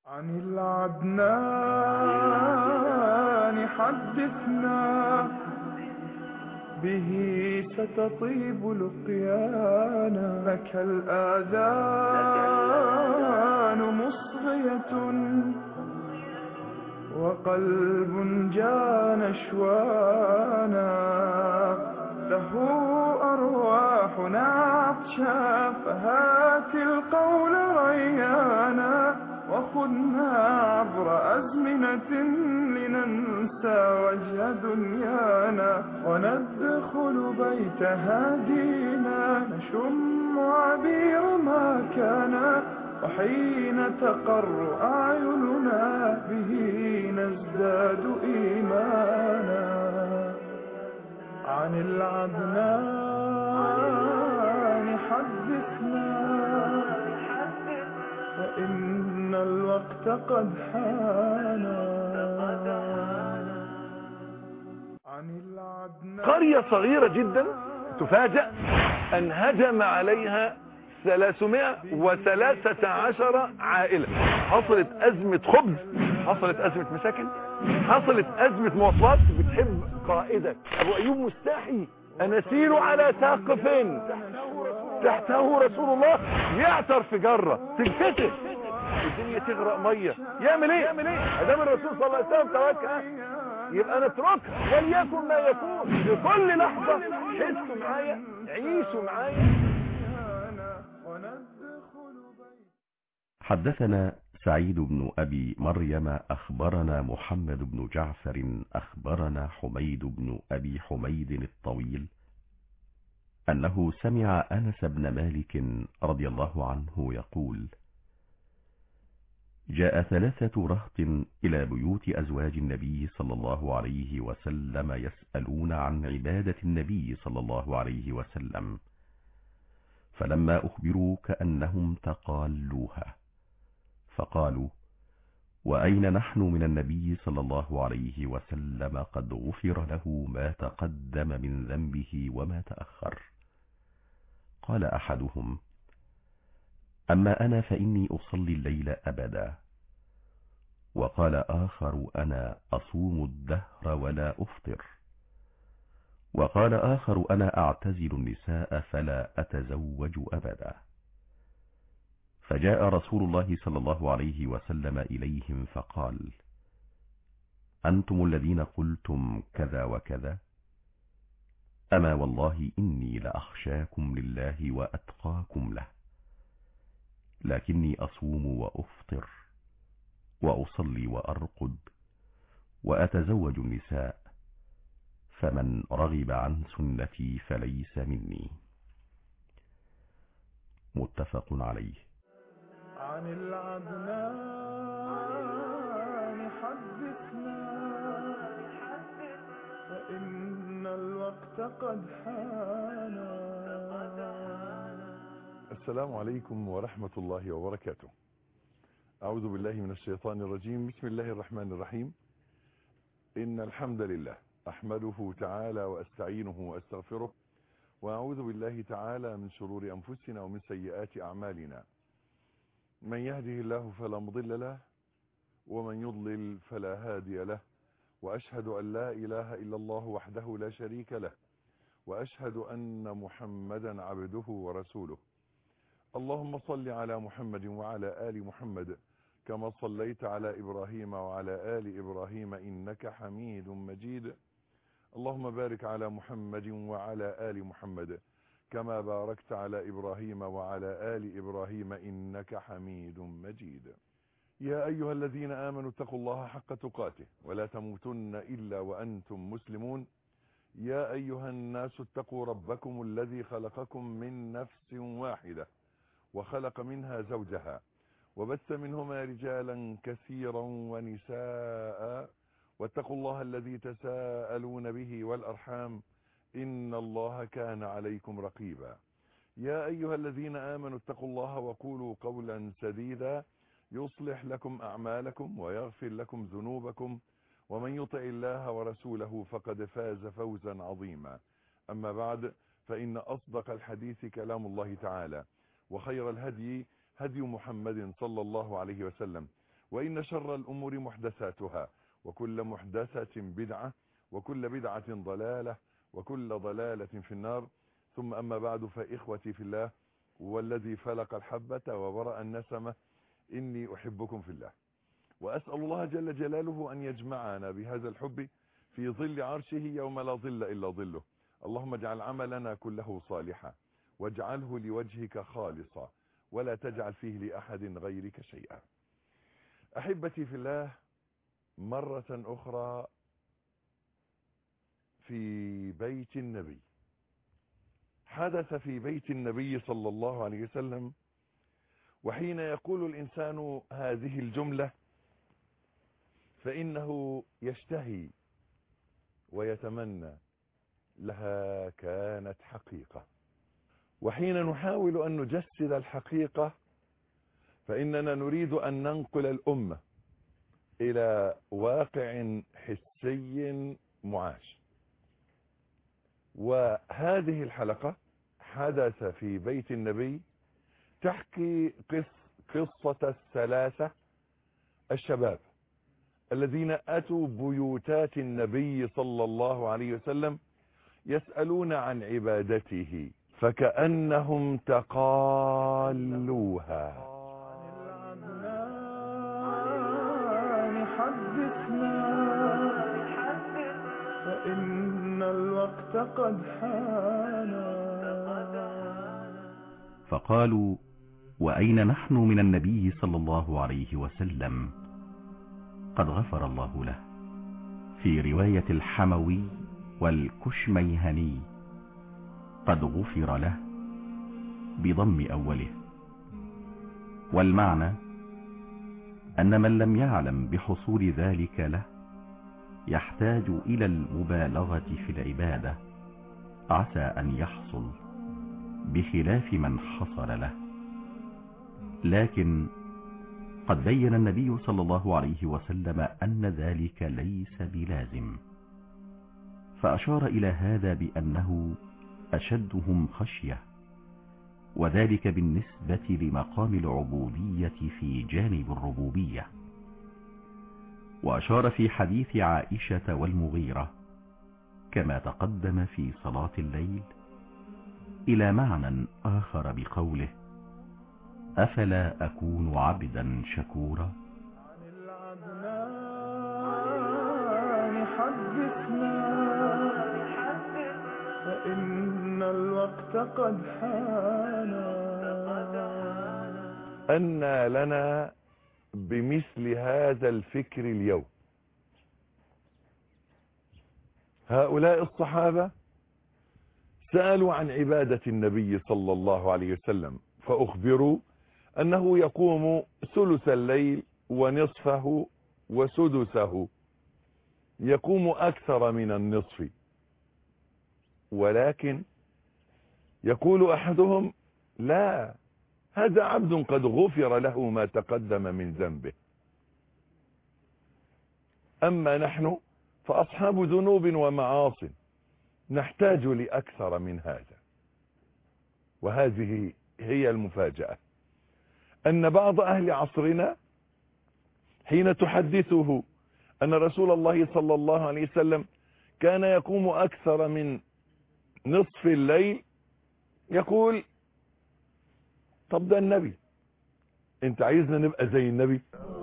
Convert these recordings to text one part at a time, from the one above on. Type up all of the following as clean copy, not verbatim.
عن العدنان حدثنا، به ستطيب لقيانا. لك الآذان مصغية وقلب جان شوانا، له أرواحنا عطشا فهات القول ريانا. وخذنا عبر أزمنة لننسى وجه دنيانا، وندخل بيت هادينا نشم عبير ما كان. وحين تقر أعيننا به نزداد إيمانا. عن العدنان حدثنا، فإن الوقت قد حان. عن العدنان. قرية صغيرة جدا تفاجأ أن هجم عليها 313 عائلة. حصلت أزمة خبز، حصلت أزمة مساكن، حصلت أزمة مواصلات. بتحب قائدك أبو أيوب مستحي أن أسير على ساقف تحته رسول الله، يعثر في جرة تنفتح الدنيا تغرق مية. يعمل ايه؟ ادام الرسول صلى الله عليه وسلم توكل يبقى نتركها وليكن ما يكون. في كل لحظة حسوا معايا، عيشوا معايا. حدثنا سعيد بن أبي مريم أخبرنا محمد بن جعفر أخبرنا حميد بن أبي حميد الطويل أنه سمع أنس بن مالك رضي الله عنه يقول: جاء 3 رهط إلى بيوت أزواج النبي صلى الله عليه وسلم يسألون عن عبادة النبي صلى الله عليه وسلم، فلما أخبروا كأنهم تقالوها، فقالوا: وأين نحن من النبي صلى الله عليه وسلم قد غفر له ما تقدم من ذنبه وما تأخر. قال أحدهم: أما أنا فإني أصلي الليل أبدا. وقال آخر: أنا أصوم الدهر ولا أفطر. وقال آخر: أنا أعتزل النساء فلا أتزوج أبدا. فجاء رسول الله صلى الله عليه وسلم إليهم فقال: أنتم الذين قلتم كذا وكذا؟ أما والله إني لأخشاكم لله وأتقاكم له، لكني أصوم وأفطر وأصلي وأرقد وأتزوج النساء، فمن رغب عن سنتي فليس مني. متفق عليه. عن العدنان حدثنا، فإن الوقت قد حان. السلام عليكم ورحمة الله وبركاته. أعوذ بالله من الشيطان الرجيم. بسم الله الرحمن الرحيم. إن الحمد لله أحمده تعالى وأستعينه وأستغفره، وأعوذ بالله تعالى من شرور أنفسنا ومن سيئات أعمالنا. من يهده الله فلا مضل له، ومن يضلل فلا هادي له، وأشهد أن لا إله إلا الله وحده لا شريك له، وأشهد أن محمدا عبده ورسوله. اللهم صل على محمد وعلى آل محمد كما صليت على إبراهيم وعلى آل إبراهيم إنك حميد مجيد. اللهم بارك على محمد وعلى آل محمد كما باركت على إبراهيم وعلى آل إبراهيم إنك حميد مجيد. يا أيها الذين آمنوا اتقوا الله حق تقاته ولا تموتن إلا وأنتم مسلمون. يا أيها الناس اتقوا ربكم الذي خلقكم من نفس واحدة وخلق منها زوجها وبث منهما رجالا كثيرا ونساء، واتقوا الله الذي تساءلون به والأرحام إن الله كان عليكم رقيبا. يا أيها الذين آمنوا اتقوا الله وقولوا قولا سديدا يصلح لكم أعمالكم ويغفر لكم ذنوبكم، ومن يطع الله ورسوله فقد فاز فوزا عظيما. أما بعد، فإن أصدق الحديث كلام الله تعالى، وخير الهدي هدي محمد صلى الله عليه وسلم، وإن شر الأمور محدثاتها، وكل محدثة بدعة، وكل بدعة ضلالة، وكل ضلالة في النار. ثم أما بعد، فإخوتي في الله، والذي فلق الحبة وبرأ النسمة، إني أحبكم في الله، وأسأل الله جل جلاله أن يجمعنا بهذا الحب في ظل عرشه يوم لا ظل إلا ظله. اللهم اجعل عملنا كله صالحا، واجعله لوجهك خالصا، ولا تجعل فيه لأحد غيرك شيئا. أحبتي في الله، مرة أخرى في بيت النبي، حدث في بيت النبي صلى الله عليه وسلم. وحين يقول الإنسان هذه الجملة فإنه يشتهي ويتمنى لها كانت حقيقة. وحين نحاول أن نجسد الحقيقة فإننا نريد أن ننقل الأمة إلى واقع حسي معاش. وهذه الحلقة حدث في بيت النبي، تحكي قصة الثلاثة الشباب الذين أتوا بيوتات النبي صلى الله عليه وسلم يسألون عن عبادته، فكأنهم تقالوها. حدثنا فإن الوقت قد حان. فقالوا: وأين نحن من النبي صلى الله عليه وسلم؟ قد غفر الله له. في رواية الحموي والكشميهني قد غفر له بضم أوله. والمعنى أن من لم يعلم بحصول ذلك له يحتاج إلى المبالغة في العبادة عسى أن يحصل، بخلاف من حصل له. لكن قد بين النبي صلى الله عليه وسلم أن ذلك ليس بلازم، فأشار إلى هذا بأنه أشدهم خشية، وذلك بالنسبة لمقام العبودية في جانب الربوبية. وأشار في حديث عائشة والمغيرة كما تقدم في صلاة الليل إلى معنى آخر بقوله: أفلا أكون عبدا شكورا. عن العدنان حدثنا فإن الوقت قد حان. أن لنا بمثل هذا الفكر اليوم. هؤلاء الصحابة سألوا عن عبادة النبي صلى الله عليه وسلم، فأخبروا أنه يقوم ثلث الليل ونصفه وسدسه، يقوم أكثر من النصف. ولكن يقول أحدهم: لا، هذا عبد قد غفر له ما تقدم من ذنبه. أما نحن فأصحاب ذنوب ومعاصٍ نحتاج لأكثر من هذا. وهذه هي المفاجأة، أن بعض أهل عصرنا حين تحدثه أن رسول الله صلى الله عليه وسلم كان يقوم أكثر من نصف الليل يقول: طب ده النبي، انت عايزنا نبقى زي النبي؟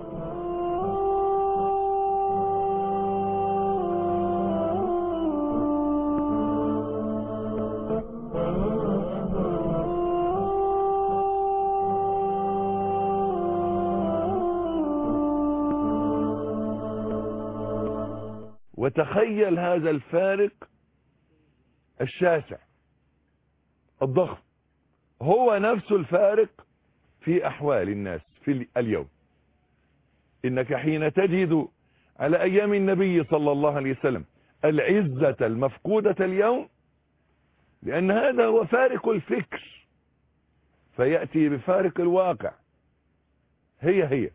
وتخيل هذا الفارق الشاسع الضخم، هو نفس الفارق في أحوال الناس في اليوم. إنك حين تجد على أيام النبي صلى الله عليه وسلم العزة المفقودة اليوم، لأن هذا هو فارق الفكر، فيأتي بفارق الواقع هي.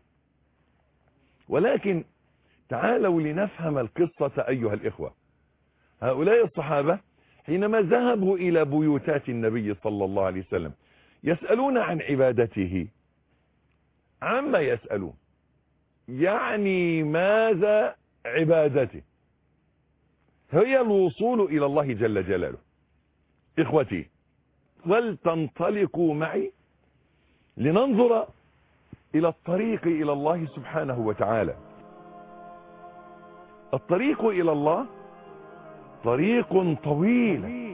ولكن تعالوا لنفهم القصة أيها الإخوة. هؤلاء الصحابة حينما ذهبوا إلى بيوتات النبي صلى الله عليه وسلم يسألون عن عبادته، عما يسألون؟ يعني ماذا عبادته؟ هي الوصول إلى الله جل جلاله. إخوتي، ولتنطلقوا معي لننظر إلى الطريق إلى الله سبحانه وتعالى. الطريق إلى الله طريق طويل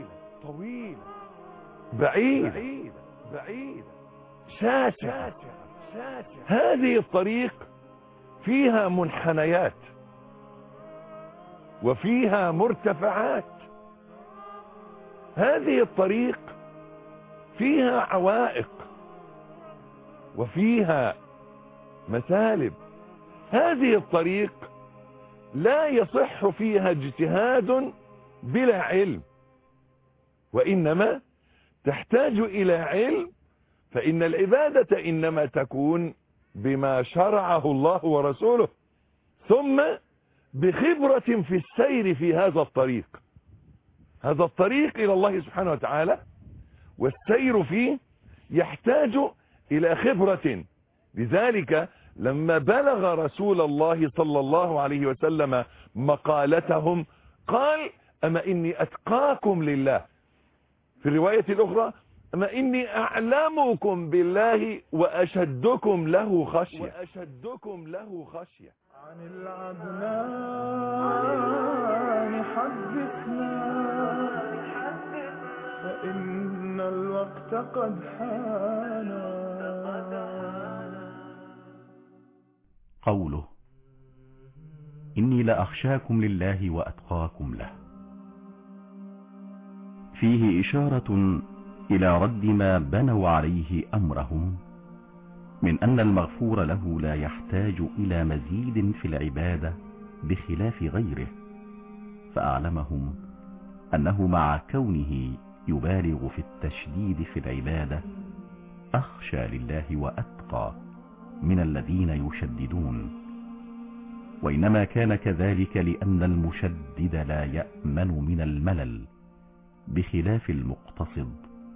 بعيد شاسع. هذه الطريق فيها منحنيات وفيها مرتفعات. هذه الطريق فيها عوائق وفيها مسالب. هذه الطريق لا يصح فيها اجتهاد بلا علم، وإنما تحتاج إلى علم، فإن العبادة إنما تكون بما شرعه الله ورسوله، ثم بخبرة في السير في هذا الطريق. هذا الطريق إلى الله سبحانه وتعالى والسير فيه يحتاج إلى خبرة. لذلك لما بلغ رسول الله صلى الله عليه وسلم مقالتهم قال: أما إني أتقاكم لله. في الرواية الأخرى: أما إني أعلمكم بالله وأشدكم له خشية. عن العدنان حدثنا فإن الوقت قد حان. قوله: إني لأخشاكم لله وأتقاكم له، فيه إشارة إلى رد ما بنوا عليه أمرهم من أن المغفور له لا يحتاج إلى مزيد في العبادة بخلاف غيره، فأعلمهم أنه مع كونه يبالغ في التشديد في العبادة أخشى لله وأتقى من الذين يشددون، وإنما كان كذلك لأن المشدد لا يأمن من الملل بخلاف المقتصد،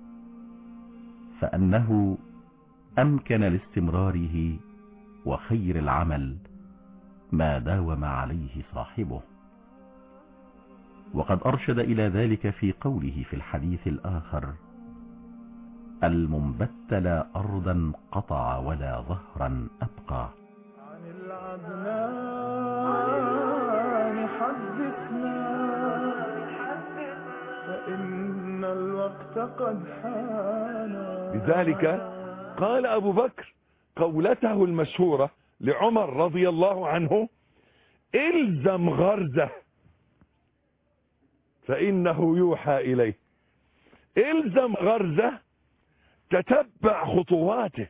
فأنه أمكن لاستمراره وخير العمل ما داوم عليه صاحبه. وقد أرشد إلى ذلك في قوله في الحديث الآخر: المنبت لا أرضا قطع ولا ظهرا أبقى. عن العدنان حدثنا فإن الوقت قد حان. لذلك قال أبو بكر قولته المشهورة لعمر رضي الله عنه: الزم غرزه فإنه يوحى إليه. الزم غرزه، تتبع خطواته،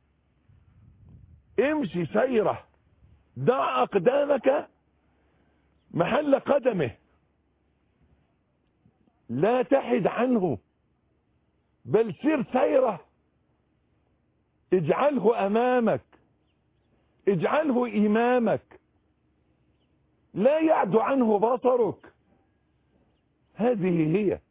امشي سيره، دع أقدامك محل قدمه، لا تحد عنه بل سر سيره، اجعله أمامك، اجعله إمامك، لا يعد عنه بصرك. هذه هي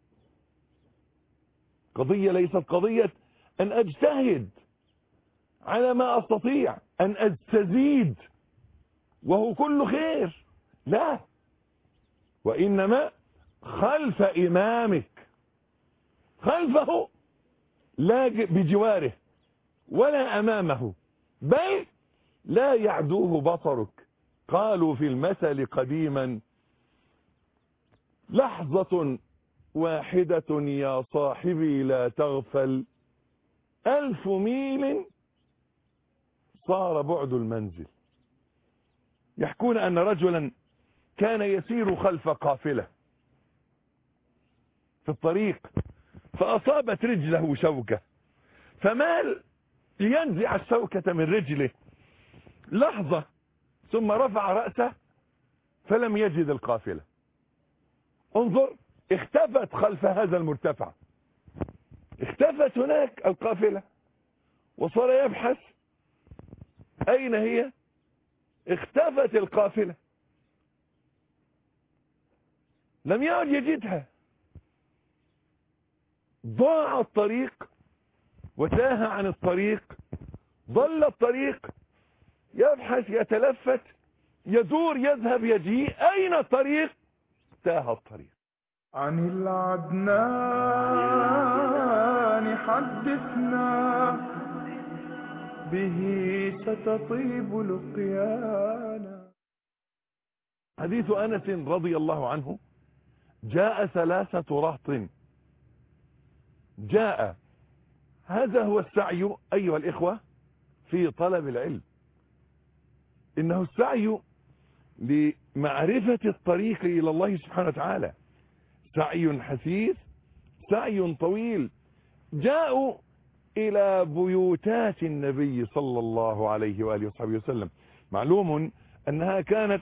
قضية، ليست قضية أن أجتهد على ما أستطيع، أن أستزيد وهو كل خير، لا، وإنما خلف إمامك، خلفه لا بجواره ولا أمامه، بل لا يعدوه بصرك. قالوا في المثل قديما: لحظة واحدة يا صاحبي لا تغفل، 1000 ميل صار بعد المنزل. يحكون أن رجلا كان يسير خلف قافلة في الطريق، فأصابت رجله شوكة، فمال لينزع الشوكة من رجله لحظة، ثم رفع رأسه فلم يجد القافلة. انظر، اختفت خلف هذا المرتفع، اختفت هناك القافلة، وصار يبحث أين هي؟ اختفت القافلة، لم يعد يجدها، ضاع الطريق وتاه عن الطريق، ضل الطريق، يبحث يتلفت يدور يذهب يجيء، أين الطريق؟ تاه الطريق. عن العدنان حدثنا به ستطيب لقيانا. حديث أنس رضي الله عنه: جاء 3 رهط. جاء، هذا هو السعي أيها الإخوة في طلب العلم، إنه السعي لمعرفة الطريق إلى الله سبحانه وتعالى، سعي حثيث، سعي طويل. جاءوا إلى بيوتات النبي صلى الله عليه وآله وصحبه وسلم. معلوم أنها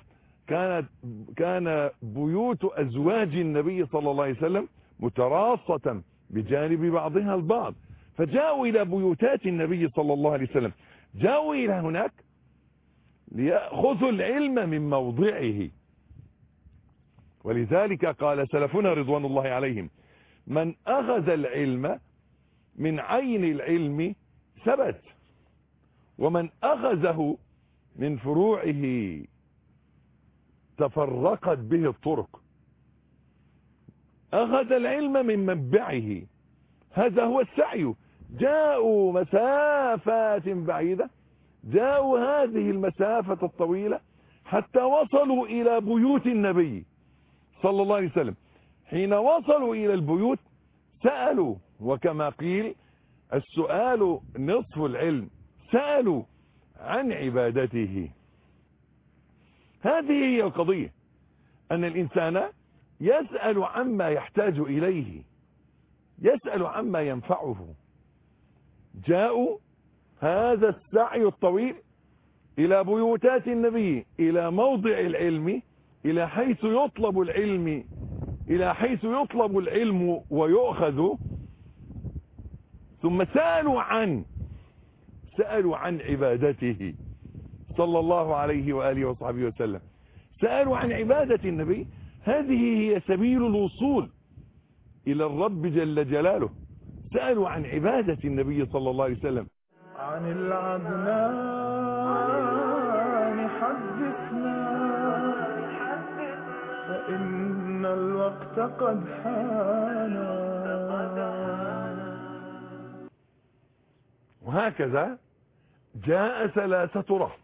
كان بيوت أزواج النبي صلى الله عليه وسلم متراصة بجانب بعضها البعض، فجاءوا إلى بيوتات النبي صلى الله عليه وسلم، جاءوا إلى هناك ليأخذوا العلم من موضعه. ولذلك قال سلفنا رضوان الله عليهم: من أخذ العلم من عين العلم ثبت، ومن أخذه من فروعه تفرقت به الطرق. أخذ العلم من منبعه، هذا هو السعي. جاءوا مسافات بعيدة، جاءوا هذه المسافة الطويلة حتى وصلوا إلى بيوت النبي صلى الله عليه وسلم. حين وصلوا إلى البيوت سألوا، وكما قيل السؤال نصف العلم، سألوا عن عبادته. هذه هي القضية، أن الإنسان يسأل عما يحتاج إليه، يسأل عما ينفعه. جاءوا هذا السعي الطويل إلى بيوتات النبي، إلى موضع العلم، إلى حيث يطلب العلم ويؤخذ. ثم سألوا عن عبادته صلى الله عليه وآله وصحبه وسلم، سألوا عن عبادة النبي. هذه هي سبيل الوصول إلى الرب جل جلاله. سألوا عن عبادة النبي صلى الله عليه وسلم. عن العدنان حدثنا فإن الوقت قد حانا. وهكذا جاء 3 رهط،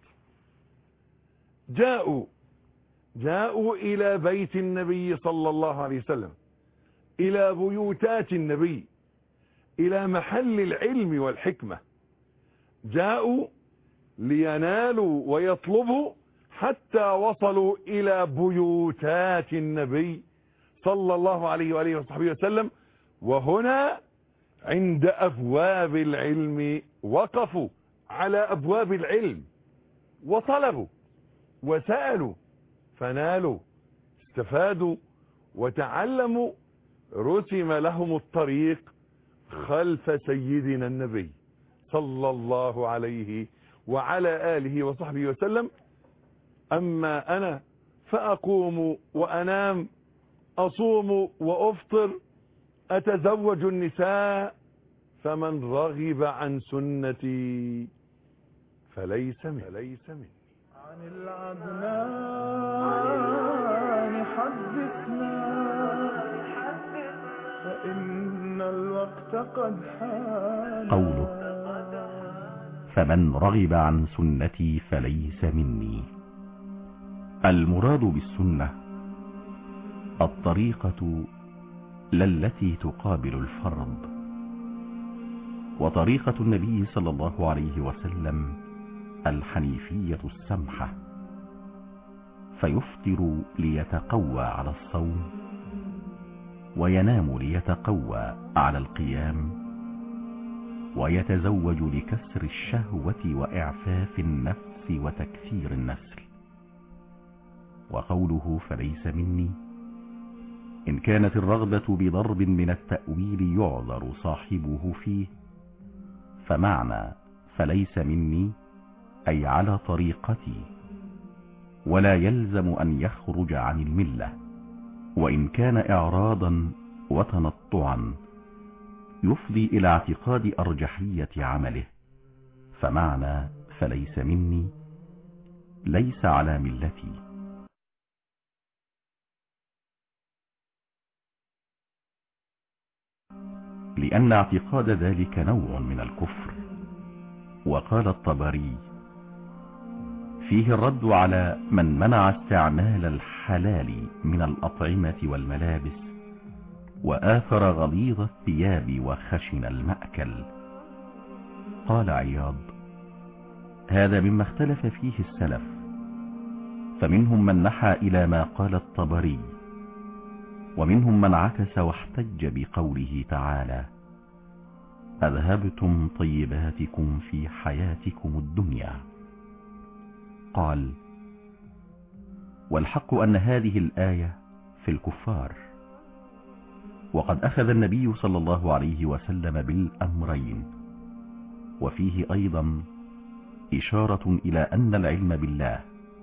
جاءوا إلى بيت النبي صلى الله عليه وسلم، إلى بيوتات النبي، إلى محل العلم والحكمة. جاءوا لينالوا ويطلبوا حتى وصلوا إلى بيوتات النبي صلى الله عليه وآله وصحبه وسلم. وهنا عند أبواب العلم وقفوا على أبواب العلم وطلبوا وسألوا فنالوا، استفادوا وتعلموا. رسم لهم الطريق خلف سيدنا النبي صلى الله عليه وعلى آله وصحبه وسلم. أما أنا فأقوم وأنام، أصوم وأفطر، أتزوج النساء، فمن رغب عن سنتي فليس مني. عن العدنان حدثنا فإن الوقت قد حان. قوله فمن رغب عن سنتي فليس مني، المراد بالسنة الطريقة لا التي تقابل الفرض. وطريقة النبي صلى الله عليه وسلم الحنيفية السمحة، فيفطر ليتقوى على الصوم، وينام ليتقوى على القيام، ويتزوج لكسر الشهوة وإعفاف النفس وتكثير النسل. وقوله فليس مني، إن كانت الرغبة بضرب من التأويل يعذر صاحبه فيه، فمعنى فليس مني أي على طريقتي، ولا يلزم أن يخرج عن الملة. وإن كان إعراضا وتنطعا يفضي إلى اعتقاد أرجحية عمله، فمعنى فليس مني ليس على ملتي. لأن اعتقاد ذلك نوع من الكفر. وقال الطبري فيه الرد على من منع استعمال الحلال من الأطعمة والملابس وآثر غليظ الثياب وخشن المأكل. قال عياض هذا مما اختلف فيه السلف، فمنهم من نحى إلى ما قال الطبري، ومنهم من عكس واحتج بقوله تعالى أذهبتم طيباتكم في حياتكم الدنيا. قال والحق أن هذه الآية في الكفار، وقد أخذ النبي صلى الله عليه وسلم بالأمرين، وفيه أيضا إشارة إلى أن العلم بالله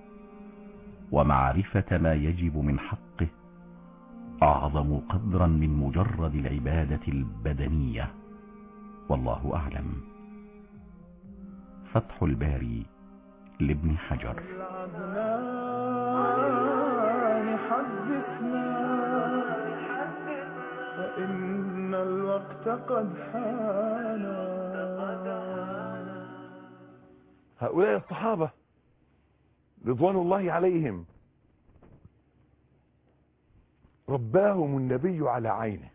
ومعرفة ما يجب من حقه أعظم قدرا من مجرد العبادة البدنية. والله أعلم. فتح الباري لابن حجر. العدنان حدثنا فإن الوقت قد حان. هؤلاء الصحابة رضوان الله عليهم رباهم النبي على عينه،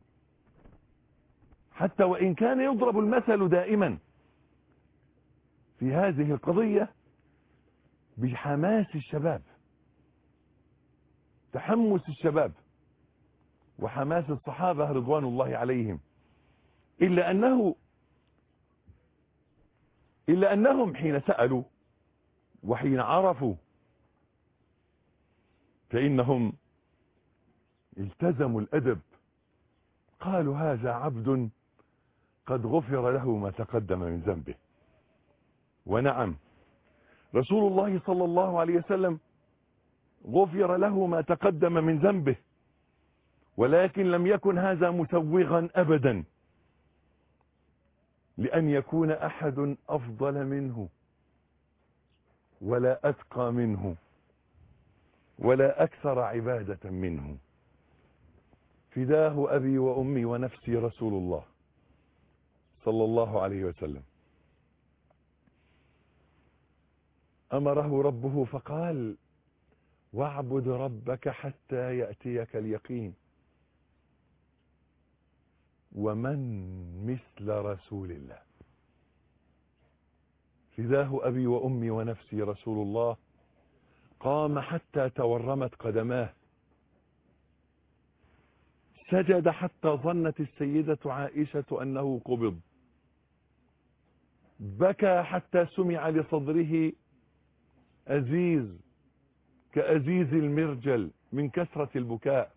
حتى وإن كان يضرب المثل دائما في هذه القضية بحماس الشباب، تحمس الشباب وحماس الصحابة رضوان الله عليهم، إلا أنهم حين سألوا وحين عرفوا فإنهم التزموا الأدب. قالوا هذا عبد قد غفر له ما تقدم من ذنبه. ونعم رسول الله صلى الله عليه وسلم غفر له ما تقدم من ذنبه، ولكن لم يكن هذا مسوغا أبدا لأن يكون أحد أفضل منه ولا أتقى منه ولا أكثر عبادة منه. فداه أبي وأمي ونفسي رسول الله صلى الله عليه وسلم. أمره ربه فقال واعبد ربك حتى يأتيك اليقين. ومن مثل رسول الله؟ فداه أبي وأمي ونفسي رسول الله قام حتى تورمت قدماه، سجد حتى ظنت السيدة عائشة أنه قبض، بكى حتى سمع لصدره أزيز كأزيز المرجل من كثرة البكاء.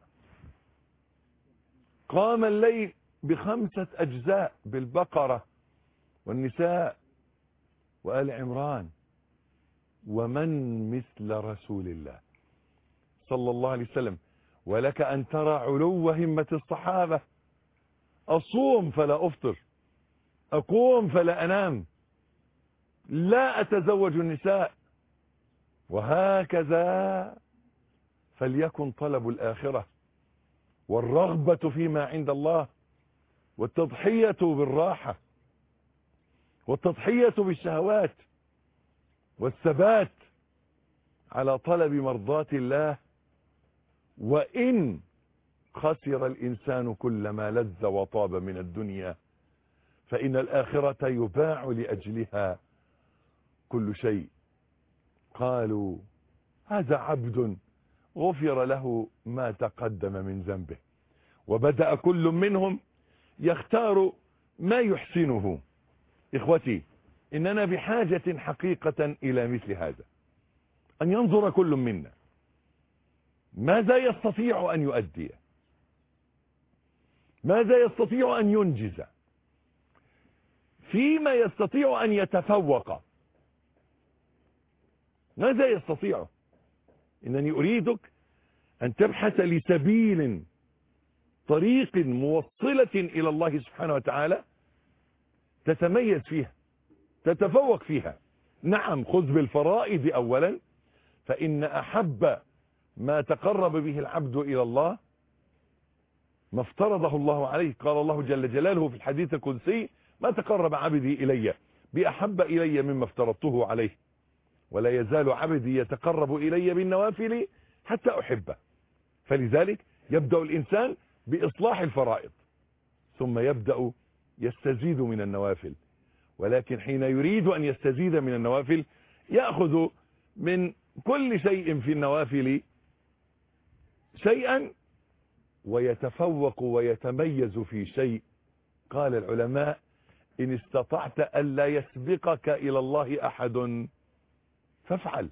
قام الليل ب5 أجزاء بالبقرة والنساء وآل عمران. ومن مثل رسول الله صلى الله عليه وسلم؟ ولك أن ترى علو همة الصحابة. أصوم فلا أفطر، أقوم فلا أنام، لا أتزوج النساء، وهكذا فليكن طلب الآخرة والرغبة فيما عند الله والتضحية بالراحة والتضحية بالشهوات والثبات على طلب مرضاة الله. وإن خسر الإنسان كل ما لذ وطاب من الدنيا فإن الآخرة يباع لأجلها كل شيء. قالوا هذا عبد غفر له ما تقدم من ذنبه. وبدأ كل منهم يختار ما يحسنه. إخوتي، إننا بحاجة حقيقة إلى مثل هذا، أن ينظر كل منا ماذا يستطيع أن يؤدي، ماذا يستطيع أن ينجز، فيما يستطيع أن يتفوق، ماذا يستطيع. إنني أريدك أن تبحث لسبيل طريق موصلة إلى الله سبحانه وتعالى تتميز فيها، تتفوق فيها. نعم، خذ بالفرائض أولا، فإن أحب ما تقرب به العبد إلى الله ما افترضه الله عليه. قال الله جل جلاله في الحديث القدسي: ما تقرب عبدي إلي بأحب إلي مما افترضته عليه، ولا يزال عبدي يتقرب إلي بالنوافل حتى أحبه. فلذلك يبدأ الإنسان بإصلاح الفرائض، ثم يبدأ يستزيد من النوافل. ولكن حين يريد أن يستزيد من النوافل يأخذ من كل شيء في النوافل شيئا ويتفوق ويتميز في شيء. قال العلماء: إن استطعت ألا يسبقك إلى الله أحد فافعل.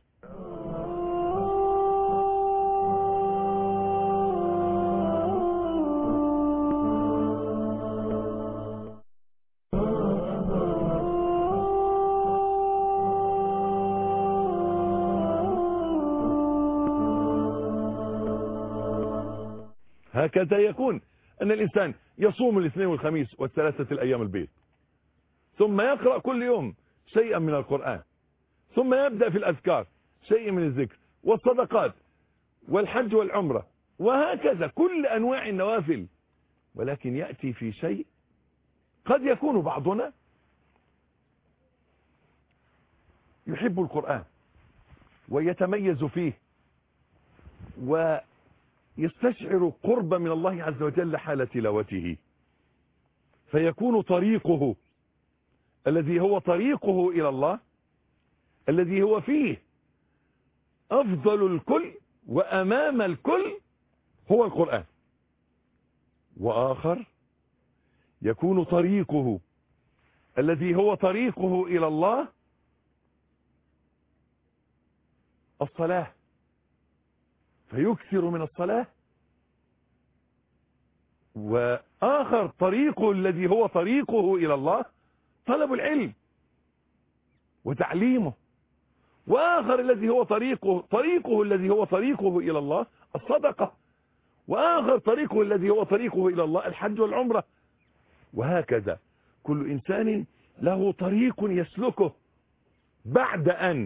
هكذا يكون أن الإنسان يصوم الاثنين والخميس والثلاثة الأيام البيض، ثم يقرأ كل يوم شيئا من القرآن، ثم يبدأ في الأذكار شيء من الذكر والصدقات والحج والعمرة، وهكذا كل أنواع النوافل. ولكن يأتي في شيء قد يكون بعضنا يحب القرآن ويتميز فيه ويستشعر قرب من الله عز وجل حال تلاوته، فيكون طريقه الذي هو طريقه إلى الله، الذي هو فيه أفضل الكل وأمام الكل، هو القرآن. وآخر يكون طريقه الذي هو طريقه إلى الله الصلاة، فيكثر من الصلاة. وآخر طريقه الذي هو طريقه إلى الله طلب العلم وتعليمه. وآخر الذي هو طريقه الذي هو طريقه إلى الله الصدقة. وآخر طريقه الذي هو طريقه إلى الله الحج والعمرة. وهكذا كل إنسان له طريق يسلكه بعد أن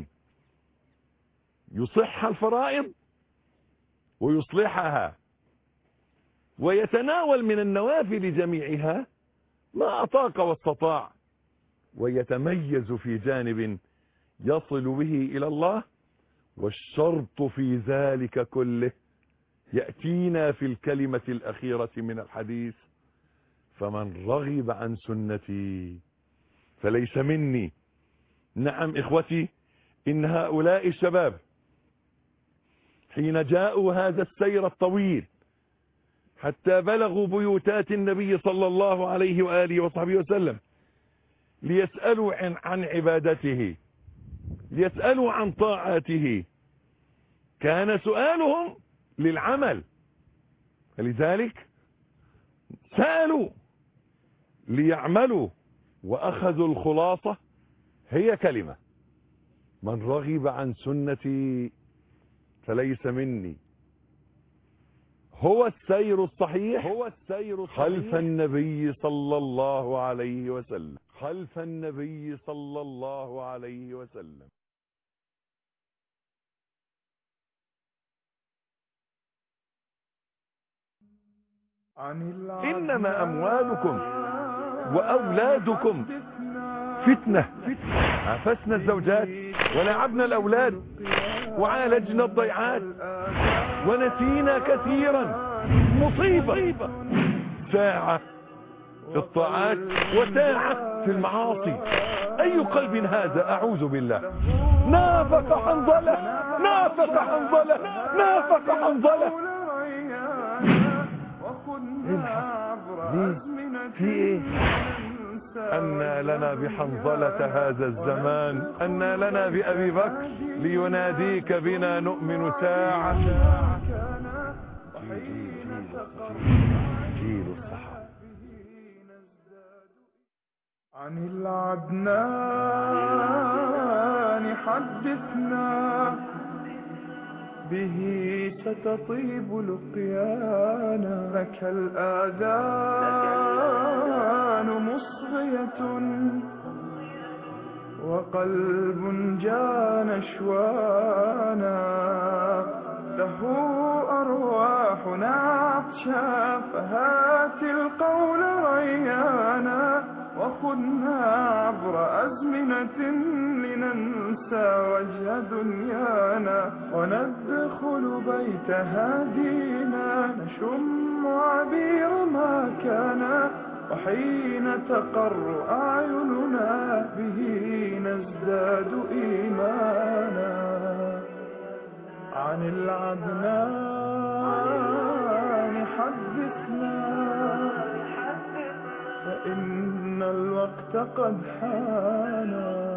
يصح الفرائض ويصلحها ويتناول من النوافل جميعها ما أطاق واستطاع، ويتميز في جانب يصل به إلى الله. والشرط في ذلك كله يأتينا في الكلمة الأخيرة من الحديث: فمن رغب عن سنتي فليس مني. نعم إخوتي، إن هؤلاء الشباب حين جاءوا هذا السير الطويل حتى بلغوا بيوتات النبي صلى الله عليه وآله وصحبه وسلم ليسألوا عن عبادته، ليسألوا عن طاعاته، كان سؤالهم للعمل. فلذلك سألوا ليعملوا، وأخذوا الخلاصة هي كلمة: من رغب عن سنتي فليس مني. هو السير الصحيح خلف النبي صلى الله عليه وسلم، خلف النبي صلى الله عليه وسلم. إنما أموالكم وأولادكم فتنة. عفسنا الزوجات ولعبنا الأولاد وعالجنا الضيعات ونسينا كثيرا. مصيبة، ساعة في الطاعات وساعة في المعاصي. أي قلب هذا؟ أعوذ بالله. نافق حنظلة، نافق حنظلة، نافق حنظلة. ليه؟ في ايه؟ أنى لنا بحنظلة هذا الزمان، أنى لنا بأبي بكر ليناديك بنا نؤمن ساعة. جيل الصحابة. عن العدنان حدثنا، به ستطيب لقيانا. لك الآذان مصغية وقلب جان شوانا له أرواحنا عطشا فهات القول ريانا وخذنا عبر أزمنة لننسى وجه دنيانا وندخل بيت هادينا نشم عبير ما كان وحين تقر أعيننا به نزداد إيمانا عن العدنان حدثنا فإن الوقت قد حانا